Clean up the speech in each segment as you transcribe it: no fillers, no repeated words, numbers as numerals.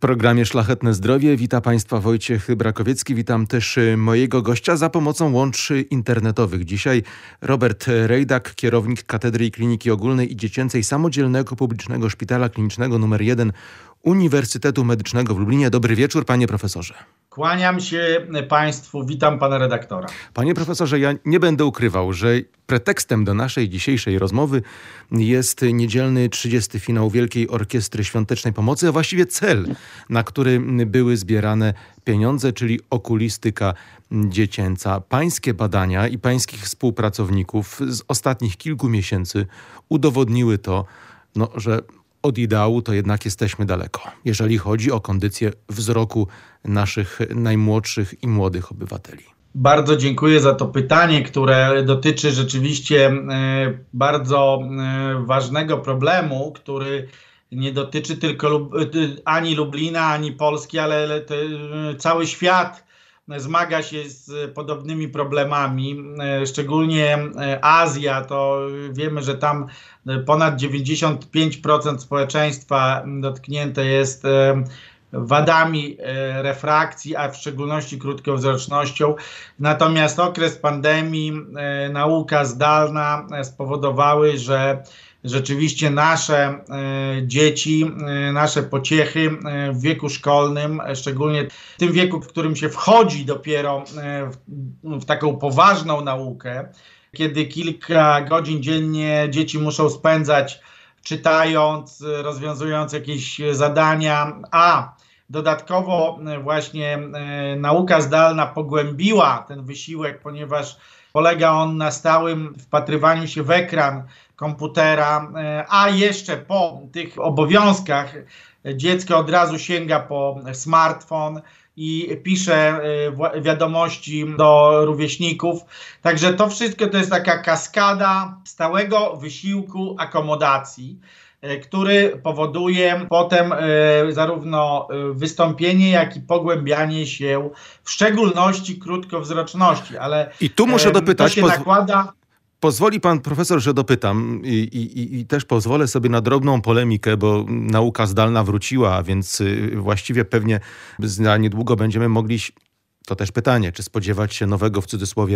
programie Szlachetne Zdrowie wita Państwa Wojciech Brakowiecki. Witam też mojego gościa za pomocą łączy internetowych. Dzisiaj Robert Rejdak, kierownik Katedry Kliniki Ogólnej i Dziecięcej Samodzielnego Publicznego Szpitala Klinicznego nr 1 Uniwersytetu Medycznego w Lublinie. Dobry wieczór, panie profesorze. Kłaniam się Państwu, witam pana redaktora. Panie profesorze, ja nie będę ukrywał, że pretekstem do naszej dzisiejszej rozmowy jest niedzielny 30. finał Wielkiej Orkiestry Świątecznej Pomocy, a właściwie cel, na który były zbierane pieniądze, czyli okulistyka dziecięca. Pańskie badania i pańskich współpracowników z ostatnich kilku miesięcy udowodniły to, że od ideału to jednak jesteśmy daleko, jeżeli chodzi o kondycję wzroku naszych najmłodszych i młodych obywateli. Bardzo dziękuję za to pytanie, które dotyczy rzeczywiście bardzo ważnego problemu, który nie dotyczy tylko ani Lublina, ani Polski, ale cały świat zmaga się z podobnymi problemami, szczególnie Azja, to wiemy, że tam ponad 95% społeczeństwa dotknięte jest wadami refrakcji, a w szczególności krótkowzrocznością. Natomiast okres pandemii, nauka zdalna spowodowały, że rzeczywiście nasze dzieci, nasze pociechy w wieku szkolnym, szczególnie w tym wieku, w którym się wchodzi dopiero w taką poważną naukę, kiedy kilka godzin dziennie dzieci muszą spędzać czytając, rozwiązując jakieś zadania, a dodatkowo właśnie nauka zdalna pogłębiła ten wysiłek, ponieważ polega on na stałym wpatrywaniu się w ekran komputera, a jeszcze po tych obowiązkach dziecko od razu sięga po smartfon i pisze wiadomości do rówieśników. Także to wszystko to jest taka kaskada stałego wysiłku akomodacji, który powoduje potem zarówno wystąpienie, jak i pogłębianie się, w szczególności krótkowzroczności. Ale i tu muszę dopytać, to się nakłada... Pozwoli pan profesor, że dopytam i też pozwolę sobie na drobną polemikę, bo nauka zdalna wróciła, a więc właściwie pewnie za niedługo będziemy mogli, to też pytanie, czy spodziewać się nowego, w cudzysłowie,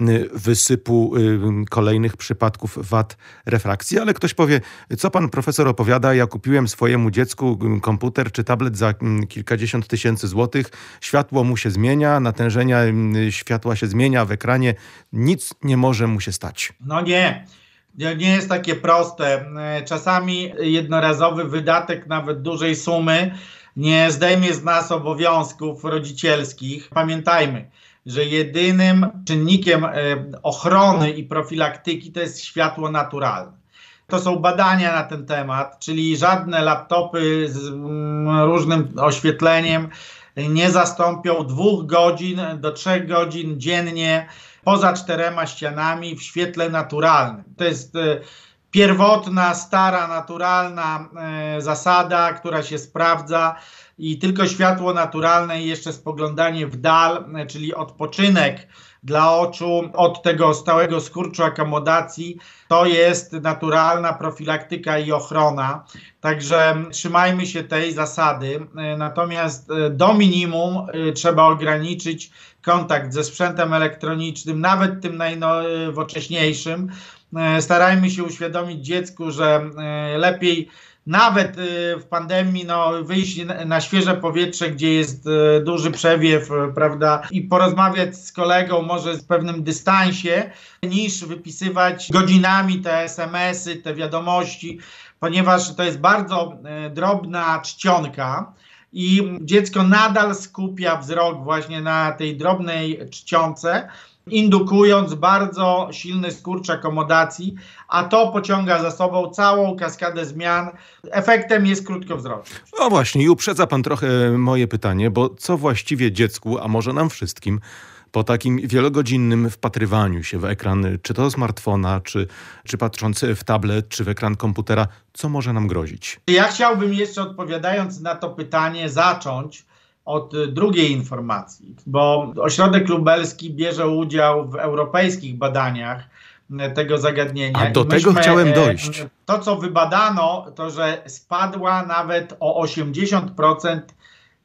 wysypu kolejnych przypadków wad refrakcji, ale ktoś powie, co pan profesor opowiada, ja kupiłem swojemu dziecku komputer czy tablet za kilkadziesiąt tysięcy złotych, światło mu się zmienia, natężenia światła się zmienia w ekranie, nic nie może mu się stać. No nie jest takie proste. Czasami jednorazowy wydatek nawet dużej sumy nie zdejmie z nas obowiązków rodzicielskich. Pamiętajmy, że jedynym czynnikiem ochrony i profilaktyki to jest światło naturalne. To są badania na ten temat, czyli żadne laptopy z różnym oświetleniem nie zastąpią 2 godzin do 3 godzin dziennie poza 4 ścianami w świetle naturalnym. To jest pierwotna, stara, naturalna zasada, która się sprawdza i tylko światło naturalne i jeszcze spoglądanie w dal, czyli odpoczynek dla oczu od tego stałego skurczu akomodacji, to jest naturalna profilaktyka i ochrona. Także trzymajmy się tej zasady, natomiast do minimum trzeba ograniczyć kontakt ze sprzętem elektronicznym, nawet tym najnowocześniejszym. Starajmy się uświadomić dziecku, że lepiej nawet w pandemii wyjść na świeże powietrze, gdzie jest duży przewiew, prawda, i porozmawiać z kolegą może w pewnym dystansie, niż wypisywać godzinami te SMS-y, te wiadomości, ponieważ to jest bardzo drobna czcionka i dziecko nadal skupia wzrok właśnie na tej drobnej czcionce, indukując bardzo silny skurcz akomodacji, a to pociąga za sobą całą kaskadę zmian. Efektem jest krótkowzroczność. No właśnie, i uprzedza pan trochę moje pytanie, bo co właściwie dziecku, a może nam wszystkim, po takim wielogodzinnym wpatrywaniu się w ekran, czy to smartfona, czy patrząc w tablet, czy w ekran komputera, co może nam grozić? Ja chciałbym jeszcze, odpowiadając na to pytanie, zacząć od drugiej informacji, bo Ośrodek Lubelski bierze udział w europejskich badaniach tego zagadnienia. A do tego chciałem dojść. To, co wybadano, to że spadła nawet o 80%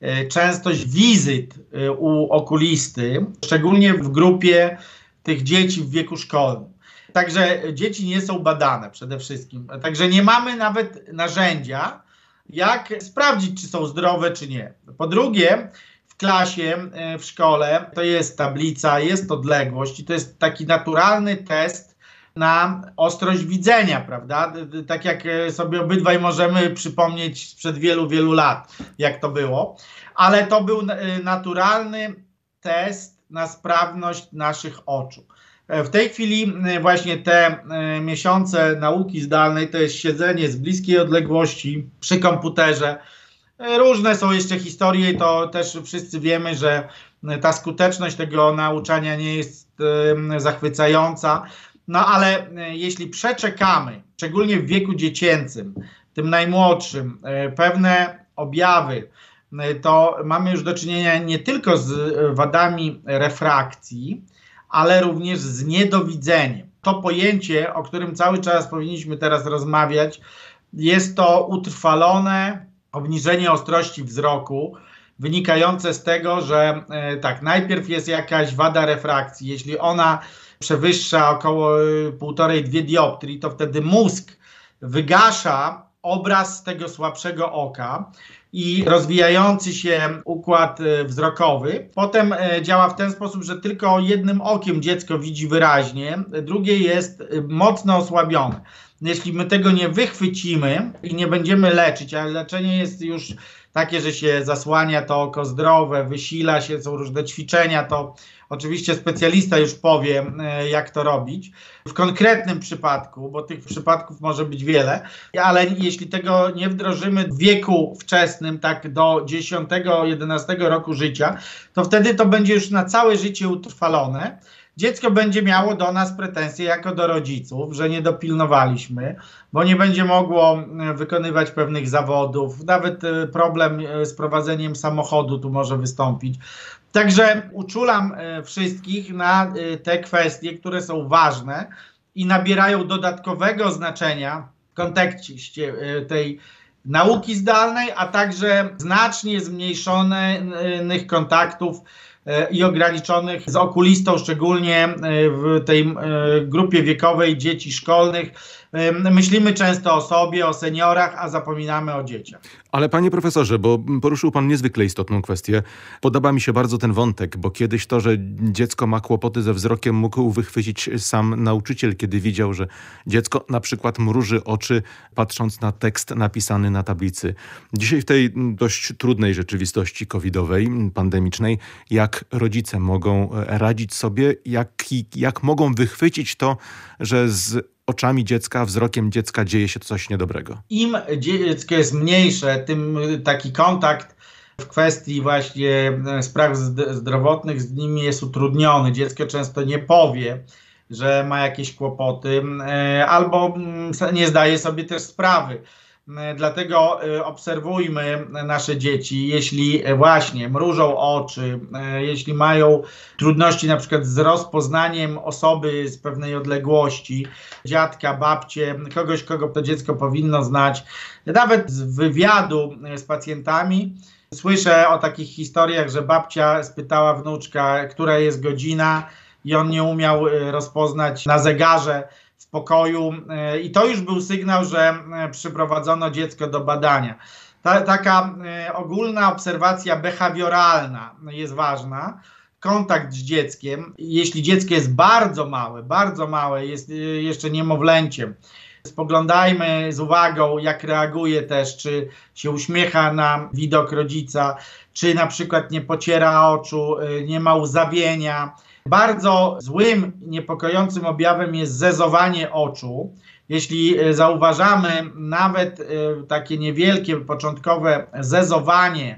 częstość wizyt u okulisty, szczególnie w grupie tych dzieci w wieku szkolnym. Także dzieci nie są badane przede wszystkim. Także nie mamy nawet narzędzia, jak sprawdzić, czy są zdrowe, czy nie. Po drugie, w klasie, w szkole to jest tablica, jest odległość i to jest taki naturalny test na ostrość widzenia, prawda? Tak jak sobie obydwaj możemy przypomnieć sprzed wielu, wielu lat, jak to było. Ale to był naturalny test na sprawność naszych oczu. W tej chwili właśnie te miesiące nauki zdalnej to jest siedzenie z bliskiej odległości przy komputerze. Różne są jeszcze historie, to też wszyscy wiemy, że ta skuteczność tego nauczania nie jest zachwycająca. No ale jeśli przeczekamy, szczególnie w wieku dziecięcym, tym najmłodszym, pewne objawy, to mamy już do czynienia nie tylko z wadami refrakcji, ale również z niedowidzeniem. To pojęcie, o którym cały czas powinniśmy teraz rozmawiać, jest to utrwalone obniżenie ostrości wzroku, wynikające z tego, że tak, najpierw jest jakaś wada refrakcji. Jeśli ona przewyższa około 1,5–2 dioptrii, to wtedy mózg wygasza obraz tego słabszego oka i rozwijający się układ wzrokowy potem działa w ten sposób, że tylko jednym okiem dziecko widzi wyraźnie, drugie jest mocno osłabione. Jeśli my tego nie wychwycimy i nie będziemy leczyć, a leczenie jest już takie, że się zasłania to oko zdrowe, wysila się, są różne ćwiczenia, to oczywiście specjalista już powie, jak to robić. W konkretnym przypadku, bo tych przypadków może być wiele, ale jeśli tego nie wdrożymy w wieku wczesnym, tak do 10–11 roku życia, to wtedy to będzie już na całe życie utrwalone. Dziecko będzie miało do nas pretensje jako do rodziców, że nie dopilnowaliśmy, bo nie będzie mogło wykonywać pewnych zawodów. Nawet problem z prowadzeniem samochodu tu może wystąpić. Także uczulam wszystkich na te kwestie, które są ważne i nabierają dodatkowego znaczenia w kontekście tej nauki zdalnej, a także znacznie zmniejszonych kontaktów i ograniczonych z okulistą, szczególnie w tej grupie wiekowej dzieci szkolnych. Myślimy często o sobie, o seniorach, a zapominamy o dzieciach. Ale panie profesorze, bo poruszył pan niezwykle istotną kwestię. Podoba mi się bardzo ten wątek, bo kiedyś to, że dziecko ma kłopoty ze wzrokiem, mógł wychwycić sam nauczyciel, kiedy widział, że dziecko na przykład mruży oczy, patrząc na tekst napisany na tablicy. Dzisiaj w tej dość trudnej rzeczywistości covidowej, pandemicznej, jak rodzice mogą radzić sobie, jak mogą wychwycić to, że z oczami dziecka, wzrokiem dziecka dzieje się coś niedobrego. Im dziecko jest mniejsze, tym taki kontakt w kwestii właśnie spraw zdrowotnych z nimi jest utrudniony. Dziecko często nie powie, że ma jakieś kłopoty, albo nie zdaje sobie też sprawy. Dlatego obserwujmy nasze dzieci, jeśli właśnie mrużą oczy, jeśli mają trudności na przykład z rozpoznaniem osoby z pewnej odległości, dziadka, babcię, kogoś, kogo to dziecko powinno znać. Nawet z wywiadu z pacjentami słyszę o takich historiach, że babcia spytała wnuczka, która jest godzina i on nie umiał rozpoznać na zegarze w pokoju i to już był sygnał, że przyprowadzono dziecko do badania. Taka ogólna obserwacja behawioralna jest ważna, kontakt z dzieckiem. Jeśli dziecko jest bardzo małe, jest jeszcze niemowlęciem, spoglądajmy z uwagą, jak reaguje też, czy się uśmiecha na widok rodzica, czy na przykład nie pociera oczu, nie ma łzawienia. Bardzo złym, niepokojącym objawem jest zezowanie oczu. Jeśli zauważamy nawet takie niewielkie, początkowe zezowanie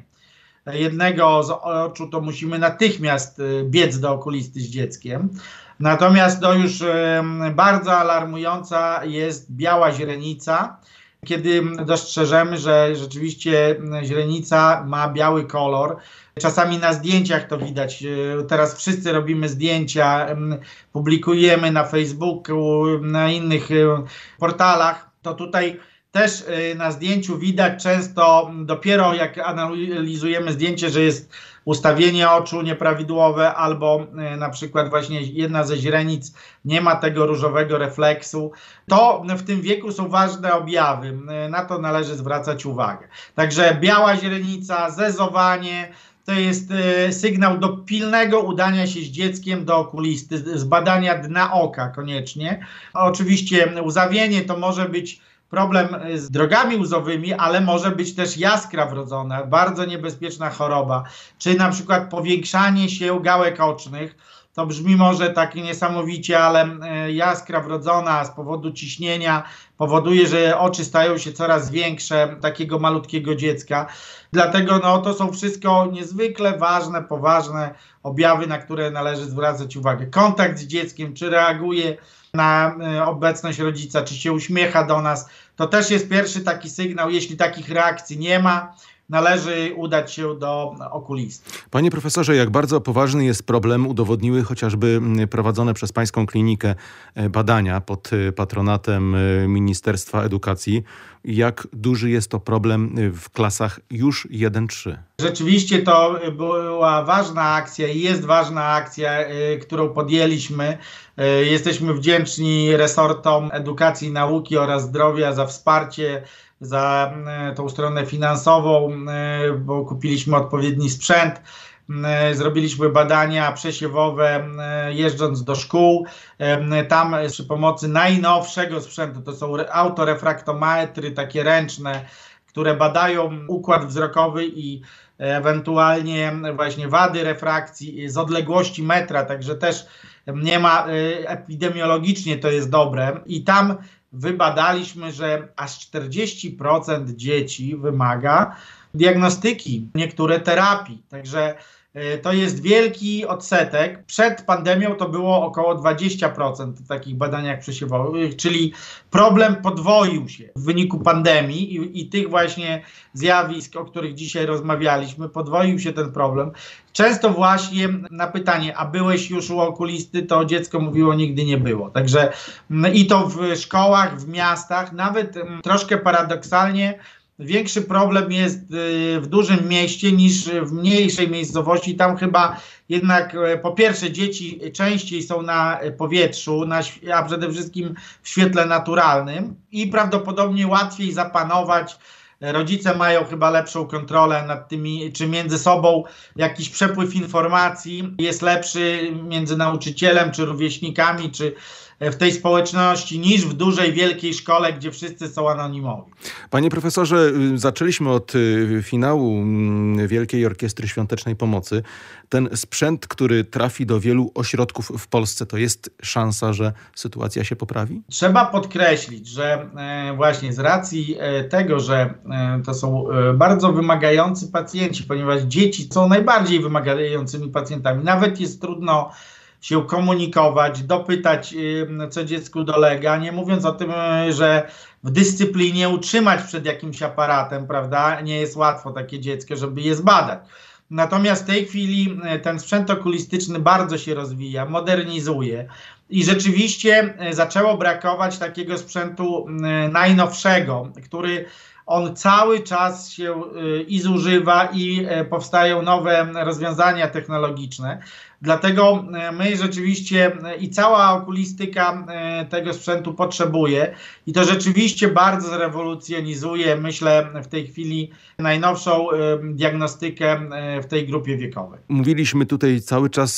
jednego z oczu, to musimy natychmiast biec do okulisty z dzieckiem. Natomiast to już bardzo alarmująca jest biała źrenica, kiedy dostrzeżemy, że rzeczywiście źrenica ma biały kolor. Czasami na zdjęciach to widać. Teraz wszyscy robimy zdjęcia, publikujemy na Facebooku, na innych portalach. To tutaj Też na zdjęciu widać często, dopiero jak analizujemy zdjęcie, że jest ustawienie oczu nieprawidłowe albo na przykład właśnie jedna ze źrenic nie ma tego różowego refleksu. To w tym wieku są ważne objawy, na to należy zwracać uwagę. Także biała źrenica, zezowanie, to jest sygnał do pilnego udania się z dzieckiem do okulisty, zbadania dna oka koniecznie. Oczywiście łzawienie to może być problem z drogami łzowymi, ale może być też jaskra wrodzona, bardzo niebezpieczna choroba, czy na przykład powiększanie się gałek ocznych. To brzmi może tak niesamowicie, ale jaskra wrodzona z powodu ciśnienia powoduje, że oczy stają się coraz większe takiego malutkiego dziecka. Dlatego to są wszystko niezwykle ważne, poważne objawy, na które należy zwracać uwagę. Kontakt z dzieckiem, czy reaguje na obecność rodzica, czy się uśmiecha do nas, to też jest pierwszy taki sygnał. Jeśli takich reakcji nie ma, należy udać się do okulisty. Panie profesorze, jak bardzo poważny jest problem, udowodniły chociażby prowadzone przez pańską klinikę badania pod patronatem Ministerstwa Edukacji. Jak duży jest to problem w klasach już 1-3? Rzeczywiście to była ważna akcja i jest ważna akcja, którą podjęliśmy. Jesteśmy wdzięczni resortom edukacji i nauki oraz zdrowia za wsparcie, za tą stronę finansową, bo kupiliśmy odpowiedni sprzęt. Zrobiliśmy badania przesiewowe jeżdżąc do szkół. Tam przy pomocy najnowszego sprzętu, to są autorefraktometry takie ręczne, które badają układ wzrokowy i ewentualnie właśnie wady refrakcji z odległości metra, także też nie ma, epidemiologicznie to jest dobre. I tam wybadaliśmy, że aż 40% dzieci wymaga diagnostyki, niektóre terapii. Także to jest wielki odsetek. Przed pandemią to było około 20% w takich badaniach przesiewowych, czyli problem podwoił się w wyniku pandemii i tych właśnie zjawisk, o których dzisiaj rozmawialiśmy, podwoił się ten problem. Często właśnie na pytanie, a byłeś już u okulisty, to dziecko mówiło, nigdy nie było. Także i to w szkołach, w miastach, nawet troszkę paradoksalnie, większy problem jest w dużym mieście niż w mniejszej miejscowości. Tam chyba jednak po pierwsze dzieci częściej są na powietrzu, a przede wszystkim w świetle naturalnym i prawdopodobnie łatwiej zapanować. Rodzice mają chyba lepszą kontrolę nad tymi, czy między sobą jakiś przepływ informacji jest lepszy między nauczycielem, czy rówieśnikami, czy w tej społeczności niż w dużej, wielkiej szkole, gdzie wszyscy są anonimowi. Panie profesorze, zaczęliśmy od finału Wielkiej Orkiestry Świątecznej Pomocy. Ten sprzęt, który trafi do wielu ośrodków w Polsce, to jest szansa, że sytuacja się poprawi? Trzeba podkreślić, że właśnie z racji tego, że to są bardzo wymagający pacjenci, ponieważ dzieci są najbardziej wymagającymi pacjentami. Nawet jest trudno się komunikować, dopytać, co dziecku dolega, nie mówiąc o tym, że w dyscyplinie utrzymać przed jakimś aparatem, prawda, nie jest łatwo takie dziecko, żeby je zbadać. Natomiast w tej chwili ten sprzęt okulistyczny bardzo się rozwija, modernizuje i rzeczywiście zaczęło brakować takiego sprzętu najnowszego, który on cały czas się i zużywa i powstają nowe rozwiązania technologiczne. Dlatego my rzeczywiście i cała okulistyka tego sprzętu potrzebuje i to rzeczywiście bardzo zrewolucjonizuje, myślę, w tej chwili najnowszą diagnostykę w tej grupie wiekowej. Mówiliśmy tutaj cały czas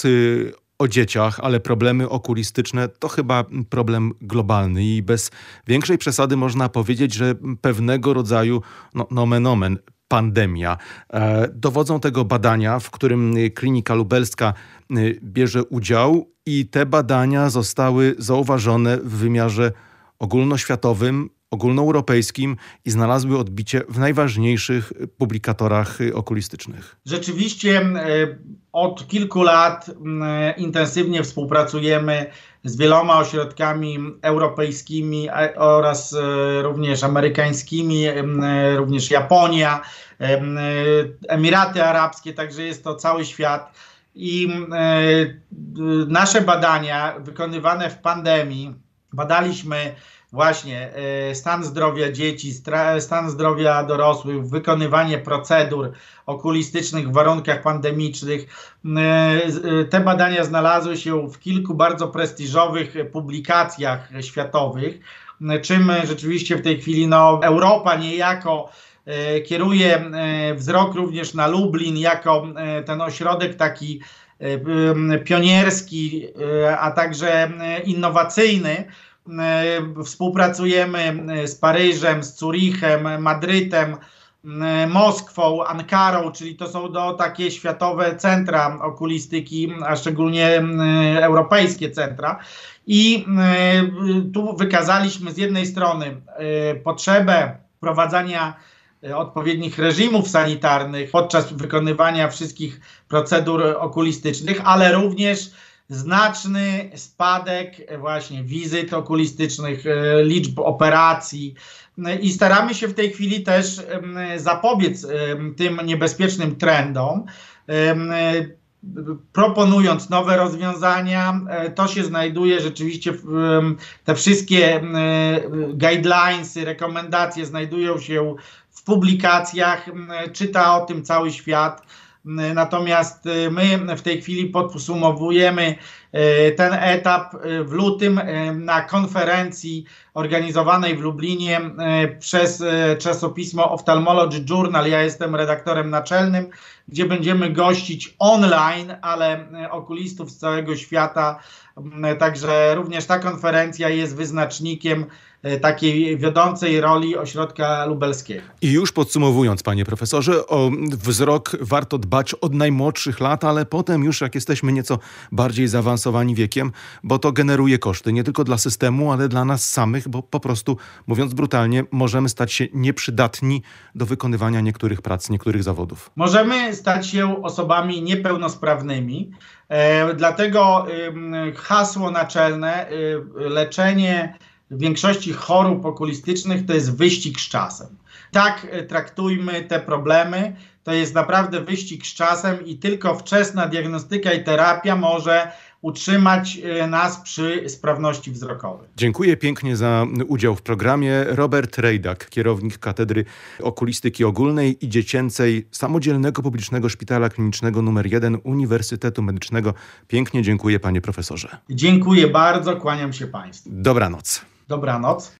o dzieciach, ale problemy okulistyczne to chyba problem globalny i bez większej przesady można powiedzieć, że pewnego rodzaju nomen omen pandemia. Dowodzą tego badania, w którym Klinika Lubelska bierze udział i te badania zostały zauważone w wymiarze ogólnoświatowym, ogólnoeuropejskim i znalazły odbicie w najważniejszych publikatorach okulistycznych. Rzeczywiście od kilku lat intensywnie współpracujemy z wieloma ośrodkami europejskimi oraz również amerykańskimi, również Japonia, Emiraty Arabskie, także jest to cały świat. I nasze badania wykonywane w pandemii, badaliśmy właśnie stan zdrowia dzieci, stan zdrowia dorosłych, wykonywanie procedur okulistycznych w warunkach pandemicznych. Te badania znalazły się w kilku bardzo prestiżowych publikacjach światowych, czym rzeczywiście w tej chwili Europa niejako kieruje wzrok również na Lublin jako ten ośrodek taki pionierski, a także innowacyjny. Współpracujemy z Paryżem, z Zurichem, Madrytem, Moskwą, Ankarą, czyli to są takie światowe centra okulistyki, a szczególnie europejskie centra. I tu wykazaliśmy z jednej strony potrzebę wprowadzania odpowiednich reżimów sanitarnych podczas wykonywania wszystkich procedur okulistycznych, ale również znaczny spadek właśnie wizyt okulistycznych, liczb operacji i staramy się w tej chwili też zapobiec tym niebezpiecznym trendom, proponując nowe rozwiązania. To się znajduje rzeczywiście, te wszystkie guidelinesy, rekomendacje znajdują się w publikacjach, czyta o tym cały świat. Natomiast my w tej chwili podsumowujemy ten etap w lutym na konferencji organizowanej w Lublinie przez czasopismo Ophthalmology Journal. Ja jestem redaktorem naczelnym, gdzie będziemy gościć online, ale okulistów z całego świata. Także również ta konferencja jest wyznacznikiem takiej wiodącej roli ośrodka lubelskiego. I już podsumowując, panie profesorze, o wzrok warto dbać od najmłodszych lat, ale potem już jak jesteśmy nieco bardziej zaawansowani wiekiem, bo to generuje koszty nie tylko dla systemu, ale dla nas samych, bo po prostu, mówiąc brutalnie, możemy stać się nieprzydatni do wykonywania niektórych prac, niektórych zawodów. Możemy stać się osobami niepełnosprawnymi, dlatego hasło naczelne, leczenie większości chorób okulistycznych to jest wyścig z czasem. Tak traktujmy te problemy, to jest naprawdę wyścig z czasem i tylko wczesna diagnostyka i terapia może utrzymać nas przy sprawności wzrokowej. Dziękuję pięknie za udział w programie. Robert Rejdak, kierownik Katedry Okulistyki Ogólnej i Dziecięcej Samodzielnego Publicznego Szpitala Klinicznego nr 1 Uniwersytetu Medycznego. Pięknie dziękuję, panie profesorze. Dziękuję bardzo, kłaniam się państwu. Dobranoc. Dobranoc.